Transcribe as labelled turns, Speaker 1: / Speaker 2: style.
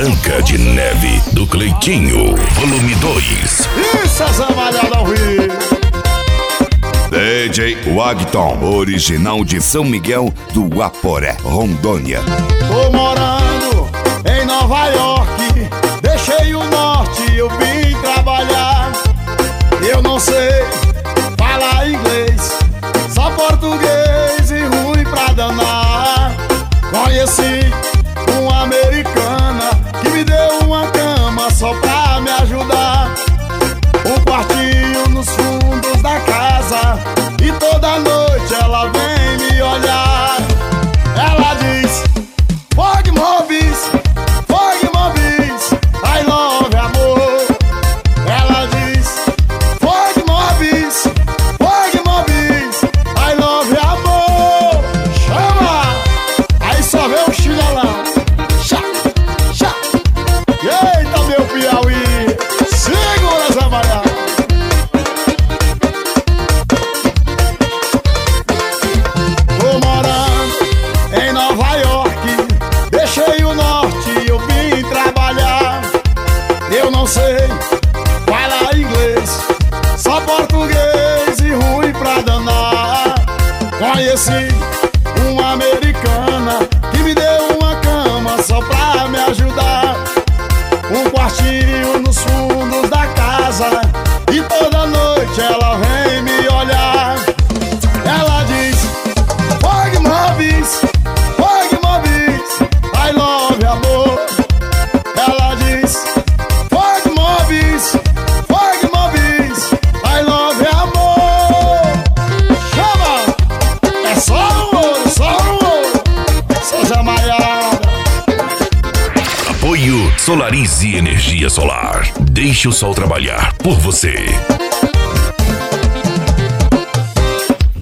Speaker 1: Branca de Neve, do Cleitinho, volume 2.
Speaker 2: Isso, essa malhada ao vivo.
Speaker 3: DJ Wagton, original de São Miguel do Guaporé, Rondônia.
Speaker 2: Tô morando em Nova York, deixei o norte, eu vim trabalhar. Eu não sei falar inglês, só português e ruim pra danar. Conheci uma americana que me deu uma cama só pra me ajudar. Um quartinho nos fundos da casa e toda noite ela vem me olhar. Ela diz: Fog Mobis, I love amor. Ela diz: Fog Mobis, I love amor. Chama! Aí só vê o chinelão. Chá, chá. Eita, meu Piauí, segura essa malhada. Tô morando em Nova York, deixei o norte e eu vim trabalhar. Eu não sei falar inglês, só português e ruim pra danar. Conheci uma americana que me deu uma cama só pra me ajudar. Um quartinho nos fundos da casa e toda noite ela vem me olhar. Ela diz: Fog Mobis, I love amor. Ela diz: Fog Mobis, I love amor. Chama! É só no ouro, seja malhada.
Speaker 1: Apoio Solarize Energia Solar. Deixe o sol trabalhar por você.